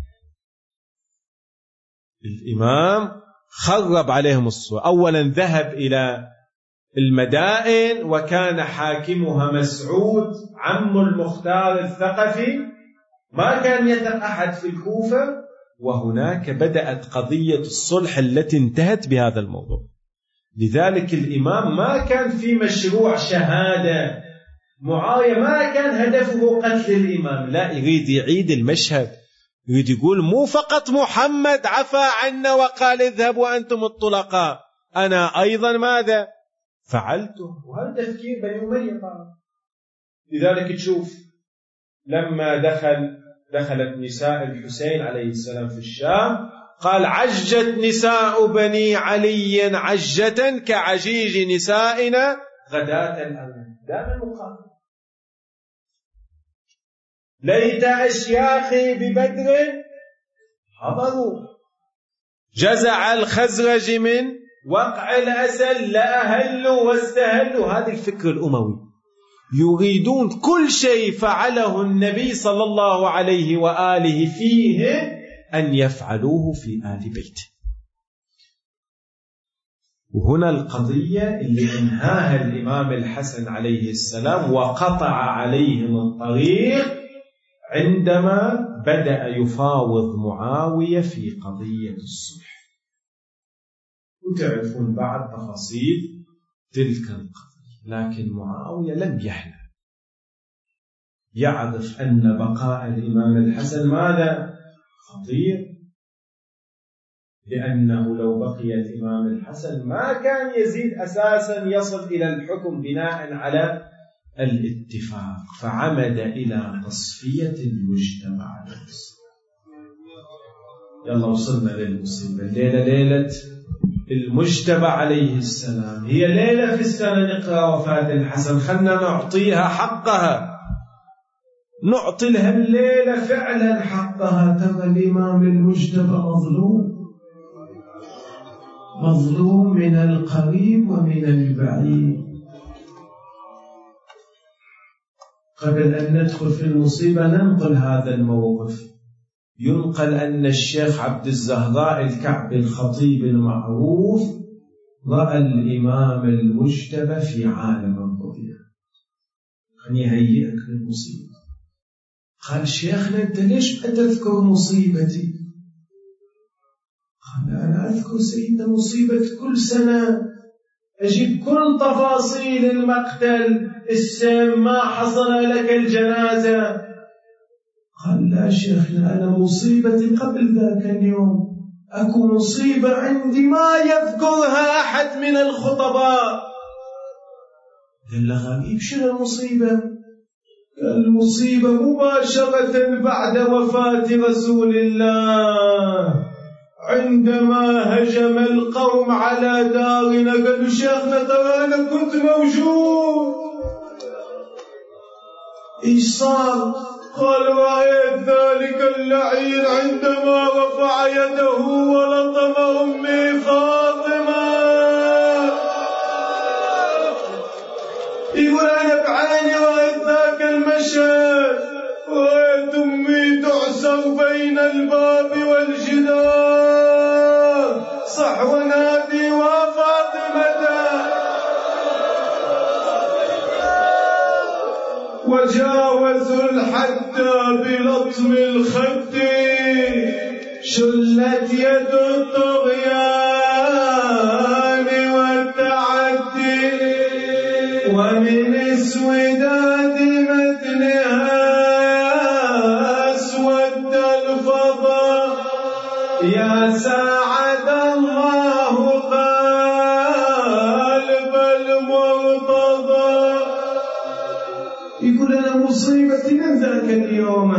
Speaker 1: الإمام خرب عليهم الصورة. أولا ذهب إلى المدائن، وكان حاكمها مسعود عم المختار الثقفي، ما كان يثق أحد في الكوفة. وهناك بدأت قضية الصلح التي انتهت بهذا الموضوع. لذلك الإمام ما كان في مشروع شهادة. معاوية ما كان هدفه قتل الإمام، لا، يريد يعيد المشهد، يريد يقول مو فقط محمد عفى عنا وقال اذهبوا أنتم الطلقاء، أنا أيضا ماذا فعلته. وهذا تفكير بني أمية طبعا. لذلك تشوف لما دخلت نساء الحسين عليه السلام في الشام، قال عجت نساء بني علي عجة كعجيج نسائنا غداة الأمن. دائما مقابل. ليت أشياخي ببدر حضروا، جزع الخزرج من وقع الأسل لأهلوا واستهلوا. هذه الفكر الأموي. يريدون كل شيء فعله النبي صلى الله عليه وآله فيه أن يفعلوه في آل بيته. وهنا القضية اللي انهاها الإمام الحسن عليه السلام وقطع عليهم الطريق عندما بدأ يفاوض معاوية في قضية الصلح. وتعرفون بعض تفاصيل تلك القضية، لكن معاوية لم يحنى، يعرف أن بقاء الإمام الحسن ماذا؟ خطير، لأنه لو بقي الإمام الحسن ما كان يزيد أساسا يصل إلى الحكم بناء على الاتفاق، فعمد إلى تصفية المجتمع على الإسلام. يلا وصلنا للمصيبة. الليلة ليلة المجتبى عليه السلام، هي ليلة في السنة نقرأ وفاة الحسن، خلنا نعطيها حقها، نعطي لها الليلة فعلا حقها. ترى الإمام المجتبى مظلوم من القريب ومن البعيد. قبل أن ندخل في المصيبة ننقل هذا الموقف. ينقل أن الشيخ عبد الزهراء الكعبي الخطيب المعروف رأى الإمام المجتبى في عالم الرؤيا. خليني أهيئك للمصيبة. قال شيخنا أنت ليش ما تذكر مصيبتي؟ قال أنا أذكر سيدنا مصيبة كل سنة، أجيب كل تفاصيل المقتل، السم، ما حصل لك الجنازة. قال لا شيخنا، أنا مصيبتي قبل ذاك اليوم، أكو مصيبة عندي ما يذكرها أحد من الخطباء. قال له غريب، شنو المصيبة؟ قال المصيبة مباشرة بعد وفاة رسول الله، عندما هجم القوم على دارنا. قالوا شيخنا ترى أنا كنت موجود. إيش صار؟ قال رأيت ذلك اللعين عندما رفع يده ولطم أمي فاطمة. يقول أنا بعيني رأيت ذاك المشهد، رأيت أمي تعصر بين الباب والجدار، صح ونادي وفاطمة، وجاوزوا الحد بلطم الخد، شلت يد الطغيان والتعدي، ومن اسوداد متنها اسود الفضاء، يا ساعد الله قلب المرتضى. يقول أنا مصيبتي من ذاك اليوم.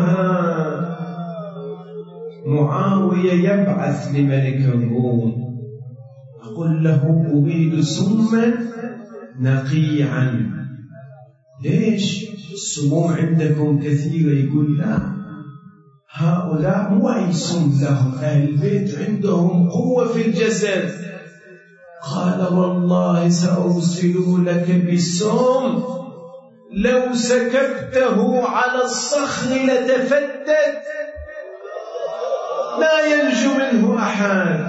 Speaker 1: معاوية يبعث لملك الروم، أقول له أريد سما نقيعا. ليش؟ السموم عندكم كثيرة. يقول لا، هؤلاء مو أي سم لهم، أهل البيت عندهم قوة في الجسد. قال والله سأرسل لك بالسم لو سكبته على الصخر لتفتت، لا ينجو منه أحد.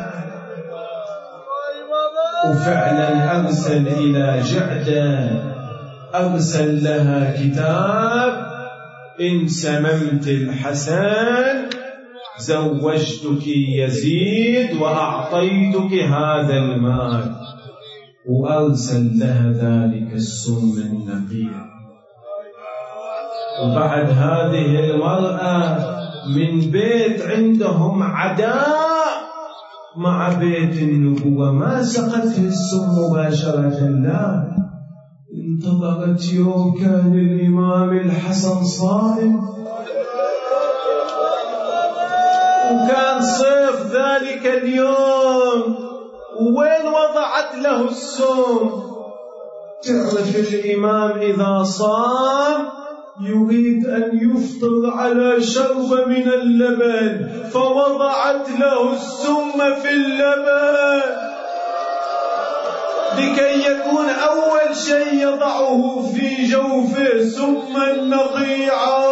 Speaker 1: وفعلا أرسل إلى جعدة، أرسل لها كتاب: إن سممت الحسن زوجتك يزيد وأعطيتك هذا المال، وأرسل لها ذلك السم النقي. وبعد هذه المرأة من بيت عندهم عداء مع بيت النبوة، ما سقته السم مباشرة، لا، انتظرت يوم كان الإمام الحسن صائم، وكان صيف ذلك اليوم، وين وضعت له السم؟ تعرف الإمام إذا صام يريد أن يفطر على شربة من اللبن، فوضعت له السم في اللبن. لكي يكون أول شيء يضعه في جوفه سما نقيعا،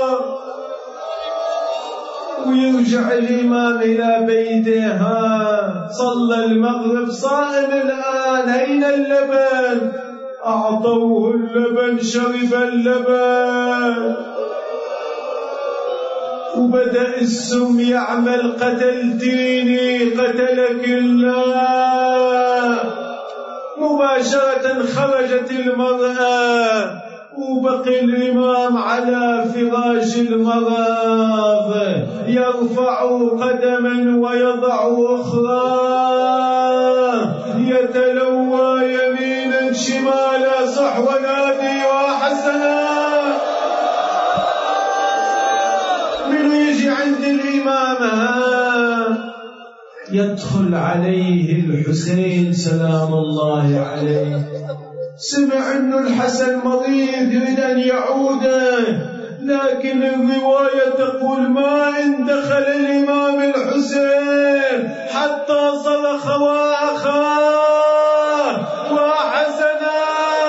Speaker 1: ويرجع الإمام إلى بيته. صلى المغرب صائم الآن، أين اللبن؟ أعطوه اللبن، شرب اللبن، وبدأ السم يعمل. قتلتيني، قتلك الله. مباشرة خرجت المرأة، وبقي الإمام على فراش المرض، يرفع قدما ويضع أخرى، يتلوى يمينا شمالا، صحوا نادي وحسنا. من يجي عند الإمام؟ يدخل عليه الحسين سلام الله عليه. سمع أن الحسن مريض يريد أن يعود، لكن الرواية تقول ما إن دخل الإمام الحسين حتى صرخ وأخاه وحسنا.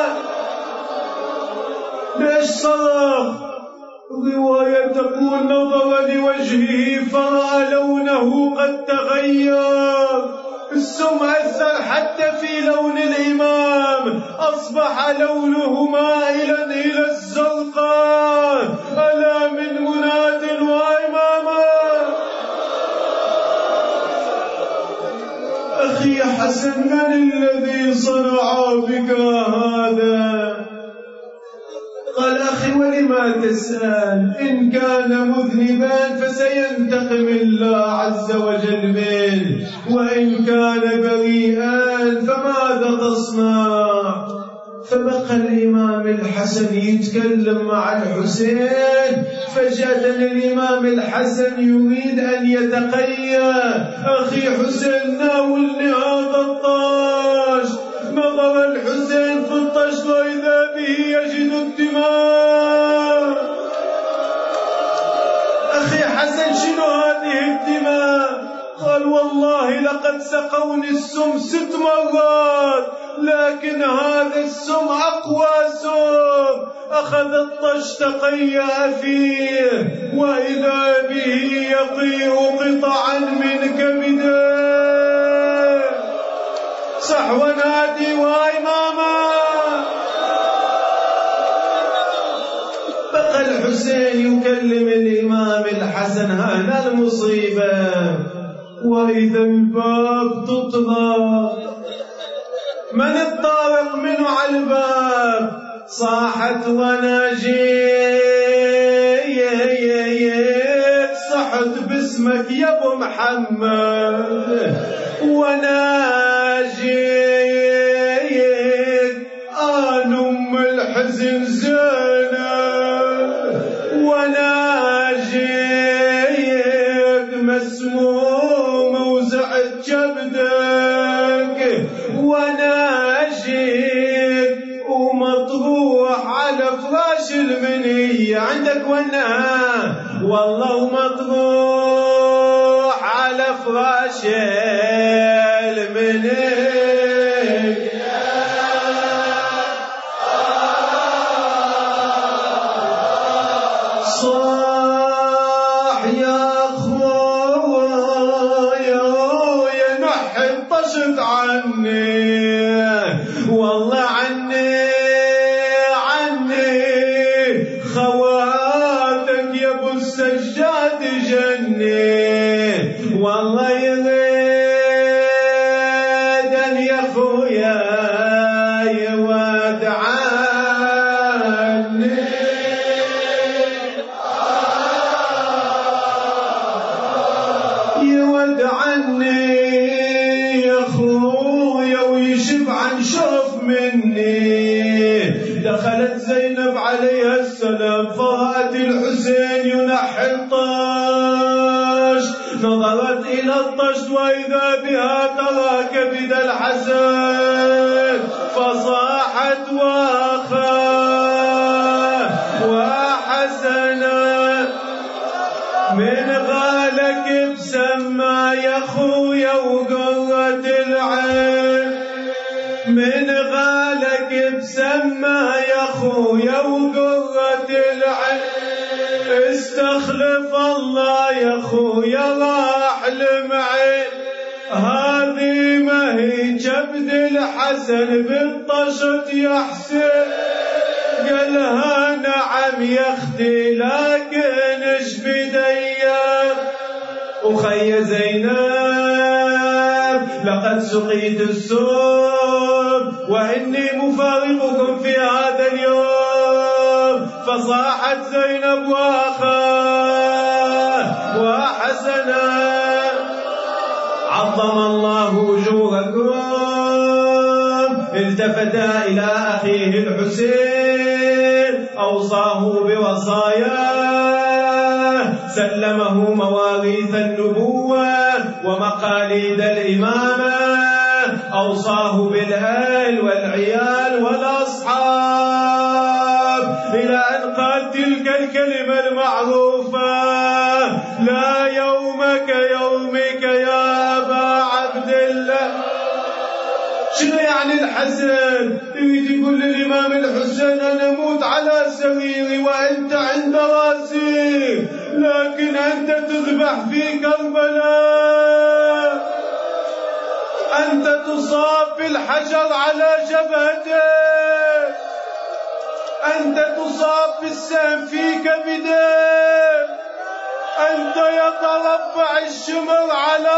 Speaker 1: ليش صرخ؟ الرواية تقول نظر لوجهه فرأى لونه قد تغير. السم أثر حتى في لون الإمام، أصبح لونه مائلا إلى الزرقاء. ألا من مناد وإماما. أخي حسن، من الذي صنع بك هذا؟ قال أخي ولما تسأل؟ إن كان مذنبا فسينتقم الله عز وجل منه، وإن كان بريئا فماذا تصنع؟ فبقى الإمام الحسن يتكلم مع الحسين. فجأة الإمام الحسن يريد أن يتقيأ. أخي حسين ناولني هذا الطاش. نظر الحسين في الطشت وإذا به يجد الدماء. أخي حسن شنو هذه الدماء؟ قال والله لقد سقوني السم 6 مرات، لكن هذا السم أقوى سم. أخذ الطشت تقيأ فيه وإذا به يطير قطعا من كبده. صحوا نادي وإماما. بقى الحسين يكلم الإمام الحسن. هنا المصيبة. وإذا الباب تطرق. من الطارق؟ منه على الباب؟ صاحت وناجيك، صحت باسمك يا ابو محمد، وناجيك آن أم الحزن زينب، وناجيك مسموم وزعت كبدك، وناجيك ومطروح على فراش المنية. عندك ونها والله، ومطروح على فراش المنية. صاح يا أخويا ينحي الطشت عني، والله عني خواتك يا ابو السجاد جني، والله يريد ان يا اخويا يود عني. يود عني يا اخويا ويشب عن شرف مني. دخلت زينب عليها السلام فرأت الحسين ينحي الطشت، نظرت إلى الطشت وإذا بها ترى كبد الحسن، فصاحت وأخاه وحسنا من غالك بسما يا خويا وقرة العين، من لما يا خويا وقرة العين استخلف الله يا خويا راح المعين. هذه ما هي جبد الحسن بالطشت يا حسين قالها نعم يا اختي لكن ايش بديا. وخي زينب لقد سقيت السم واني مفارقكم في هذا اليوم. فصاحت زينب واخاه وحسنا عظم الله وجوهكم. التفتا إلى أخيه الحسين أوصاه بوصاياه سلمه مواريث النبوة ومقاليد الإمامة. أوصاه بالأهل والعيال والأصحاب إلى أن قال تلك الكلمة المعروفة لا يومك يومك يا أبا عبد الله. شنو يعني الحسن؟ يريد يقول للإمام الحسين أنا أموت على سريري وأنت عند راسي لكن أنت تذبح في كربلاء. أنت تصاب بالحجر على جبهتك. أنت تصاب بالسهم في كبدك. أنت يتربع الشمر على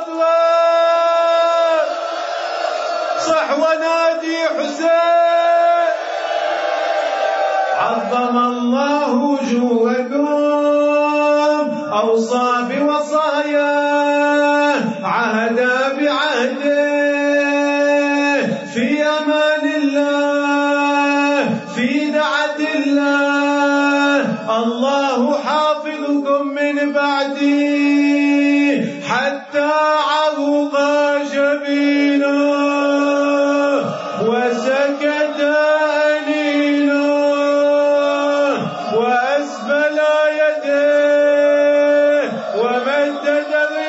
Speaker 1: صدرك. صح ونادي حسين. عظم الله وجوهكم. أوصى بوصاياه عهدا بعهده في أمان الله في دعة الله. الله حافظكم من بعدي حتى عرق جبينه وسكت أنينه وأسبل يديه ومدد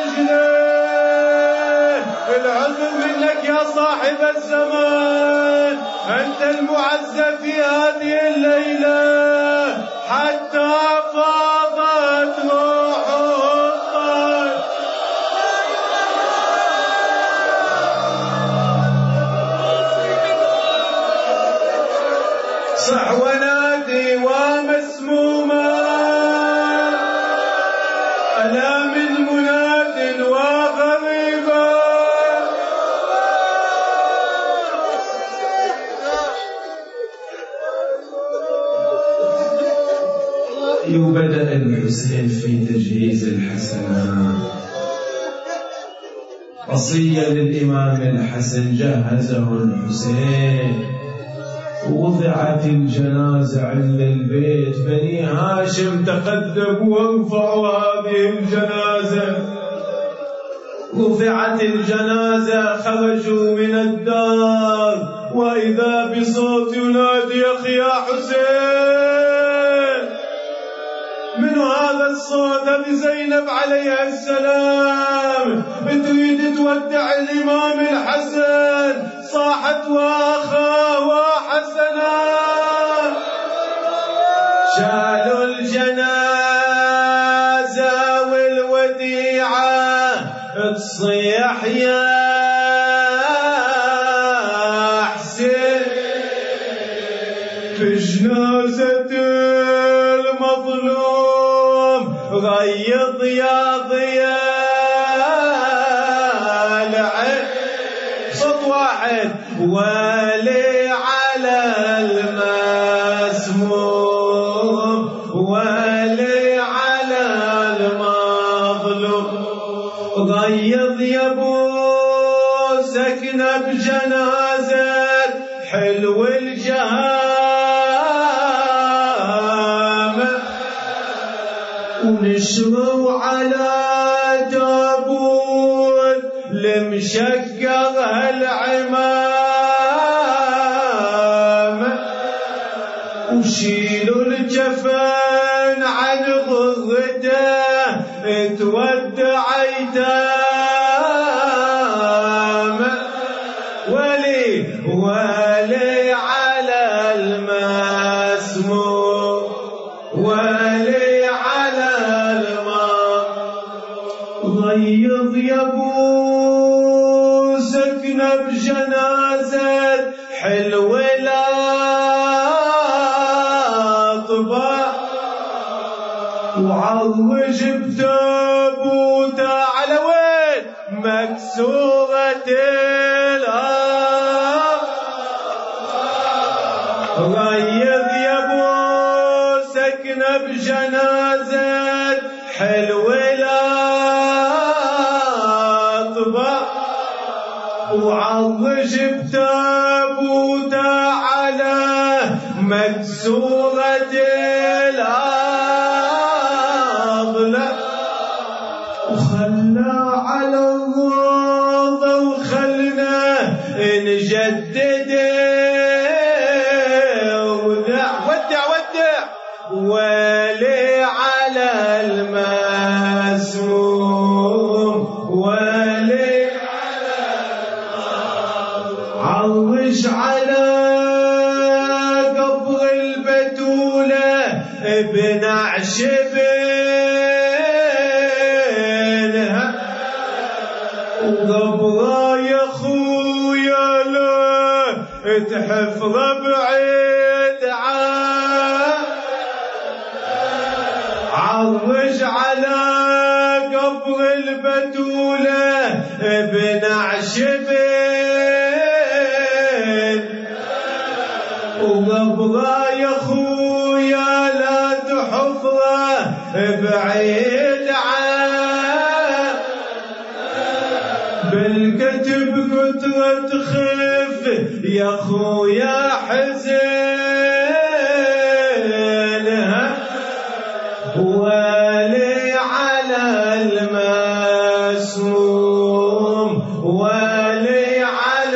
Speaker 1: رجليه. العذر منك يا صاحب الزمان. أنت المعز في هذه الليلة حتى فاضت روحه الطيب. صح ونادي ومسموما ألا من مناد وغريبا. وبدأ الحسين في تجهيز الحسن. وصية للإمام الحسن جهزه الحسين. ووضعت الجنازة عند البيت. بني هاشم تقدموا وارفعوا هذه الجنازة. رفعت الجنازة خرجوا من الدار وإذا بصوت ينادي أخي يا حسين. من هذا الصوت بزينب عليها السلام تريد تودع الإمام الحسن. صاحت وأخاه وحسنا. شالوا الجنازة والوديعة تصيح يا حسين في جنازة المظلوم. غيض يا ضياء العين. صوت واحد ولي على المسموم ولي على المظلوم. غيض يا ابو سكنة بجنازة حلو الجهامة. ونشروا على تابوت لمشقر هالعمامة. وشيلوا الجفن عن ضرته تودع ايتام. ولي على المسموم ولي على الماء غيظ يبو سكنه بجنازة حلو لا طبع وعوج بتابوته على وين مكسورة غيظ يبو سكنه بجنازة حلو لا طبع وعوج بتابوته على مكسورة الأضلع وخلى على الروضة وخلنا نجدد ودع ولي على المسموم ولي عوج على قبر البتولة ابن عشبينها وقبره يا خويا لا تحفر بعيد عوج على قبر البتولة ابن عشبين وقبره يا خويا لا تحفره بعيد بالكتب كترة تخف يا خويا حزينها ولي على المسموم ولي على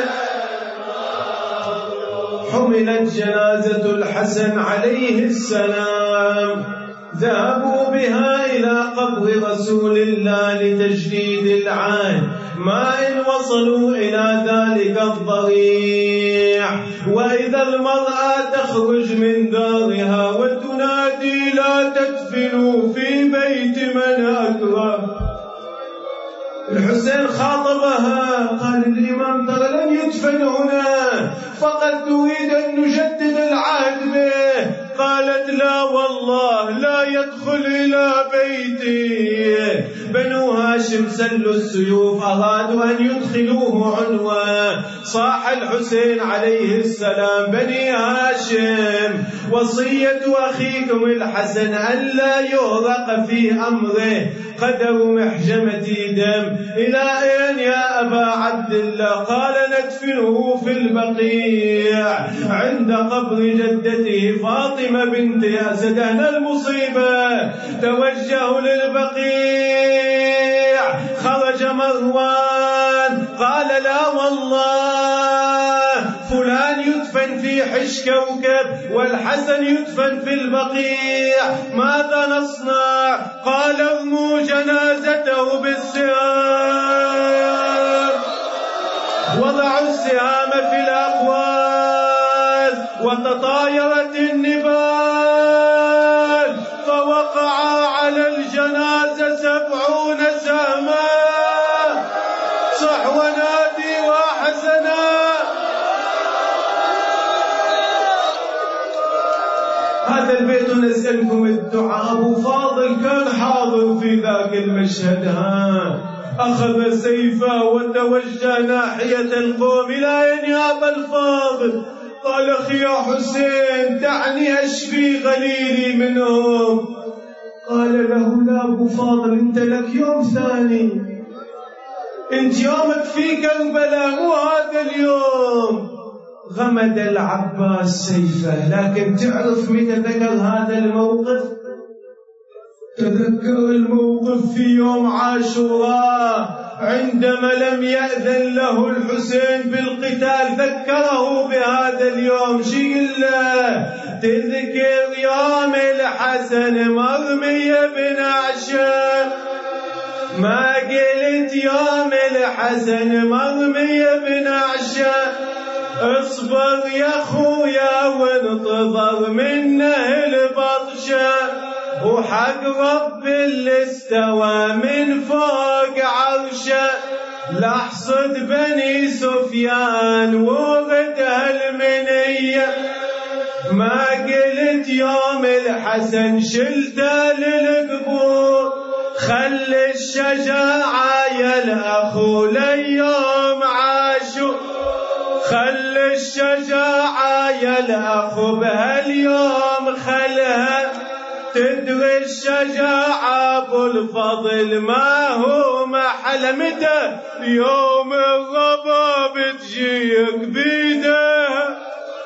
Speaker 1: حملت جنازة الحسن عليه السلام ذهبوا بها إلى قبر رسول الله لتجديد العهد ما إن وصلوا إلى ذلك الضريح وإذا المرأة تخرج من دارها وتنادي لا تدفنوا في بيت من أكره. الحسين خاطبها قال الإمام ترى لن يدفن هنا فقد تريد أن نجدد العهد به. قالت لا والله لا يدخل إلى بيتي. بنو هاشم سلوا السيوف أرادوا أن يدخلوه عنوة. صاح الحسين عليه السلام بني هاشم وصية أخيكم الحسن ألا يغرق في أمره قدر محجمة دم. إلى أين يا أبا عبد الله؟ قال ندفنه في البقيع عند قبر جدته فاطمة بنت أسد. أهل المصيبة توجهوا للبقيع. خرج مروان قال لا والله فلان يدفن في حش كوكب والحسن يدفن في البقيع ماذا نصنع؟ قال ارموا جنازته بالسهام. وضعوا السهام في الأقواس وتطايرت النبال فوقع على الجنازة 70 سهما. صح ونادي وحسنا. هذا البيت نسألكم الدعاء. أبو فاضل كان حاضر في ذاك المشهد. أخذ سيفه وتوجه ناحية القوم. إلى أين يا أبا الفاضل؟ قال أخي يا حسين دعني أشفي غليلي منهم. قال له لا أبو فاضل أنت لك يوم ثاني. أنت يومك في كربلاء مو هذا اليوم. غمد العباس سيفه. لكن تعرف متى ذكر هذا الموقف؟ تذكر الموقف في يوم عاشوراء عندما لم يأذن له الحسين بالقتال. ذكره بهذا اليوم. شيء له تذكر يوم الحسن مرمي بن عشان. ما قلت يوم الحسن مرمي بن عشان.
Speaker 2: اصبر يا خويا وانتظر منه البطشة، وحق رب اللي استوى من فوق عرشه. لحصد بني سفيان ورد المنية، ما قلت يوم الحسن شلته للقبور. خل الشجاعة يا الأخو ليوم عاشور، خل الشجاعة يا الأخو بهاليوم خلها. تدري الشجاعة أبو الفضل ما هو محل، متى يوم الرباب تجيك بيدها.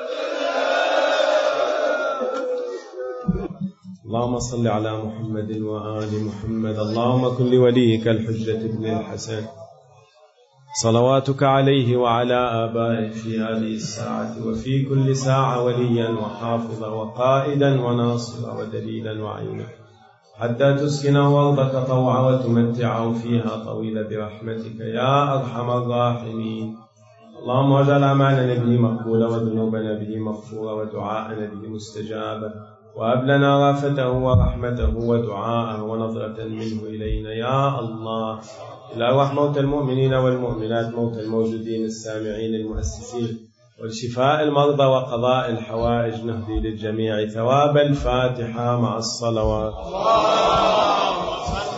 Speaker 2: اللهم صل على محمد وآل محمد. اللهم كن لوليك الحجة ابن الحسن صلواتك عليه وعلى آبائه في هذه الساعة وفي كل ساعة وليا وحافظا وقائدا وناصرا ودليلا وعينا، حتى تسكنه أرضك طوعا وتمتعه فيها طويلا برحمتك يا أرحم الراحمين. اللهم اجعل أعمالنا به مقبولة وذنوبنا به مغفورة ودعاءنا به مستجابة، وهب لنا رافته ورحمته ودعاءه ونظرة منه إلينا يا الله. إلى أرواح موتى المؤمنين والمؤمنات، موتى الموجودين السامعين المؤسسين، والشفاء المرضى وقضاء الحوائج، نهدي للجميع ثواب الفاتحة مع الصلوات.